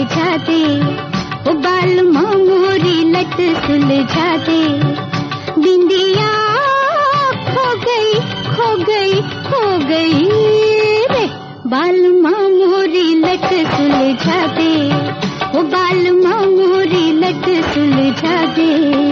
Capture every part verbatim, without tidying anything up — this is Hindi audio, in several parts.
सुलझा दे, ओ बाल मोरी लट सुलझा दे। बिंदिया खो गई खो गई खो गई रे, बाल मोरी लट सुलझा दे, ओ बाल मोरी लट सुलझा दे।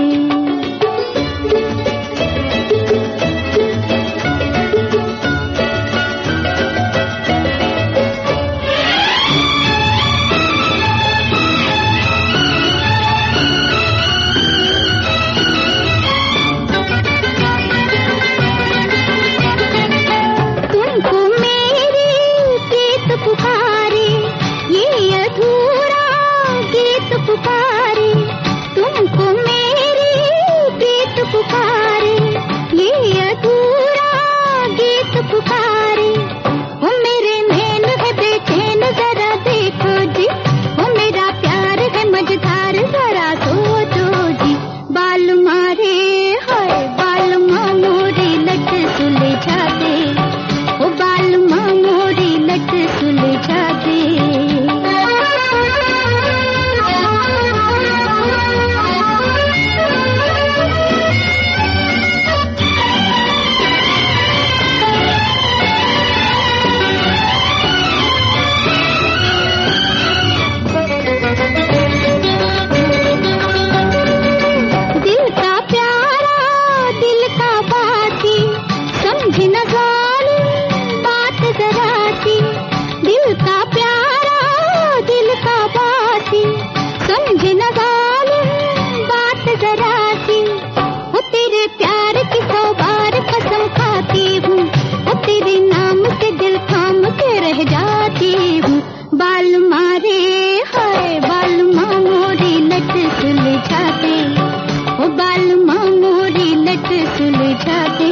पुकारे तुमको मेरी प्रीत पुकारे, ये अधूरा गीत पुकारे। ओ मेरे नैन है बेचैन जरा देखो जी, ओ मेरा प्यार है मझधार जरा सोचो जी। बाल मारे हाय बाल मोरी लट सुलझा दे, ओ बाल मोरी लट सुलझा दे। बाल मारे हाय बाल मोरी लट सुलझा दे, ओ बाल मोरी लट सुलझा दे।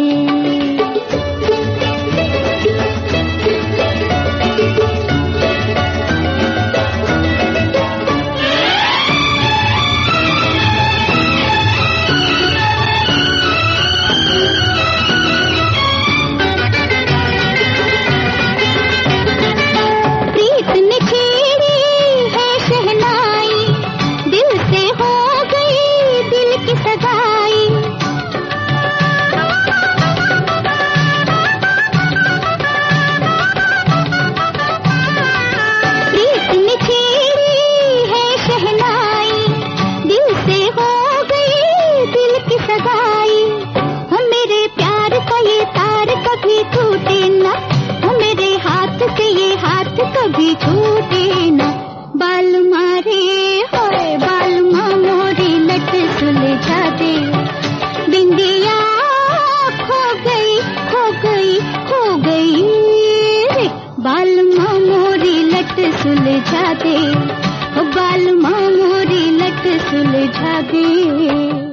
कभी छूटे ना, बाल मारे होए बाल मोरी लट सुलझा दे। बिंदिया खो गई खो गई खो गई रे, बाल मोरी लट सुलझा दे, बाल मोरी लट सुलझा दे।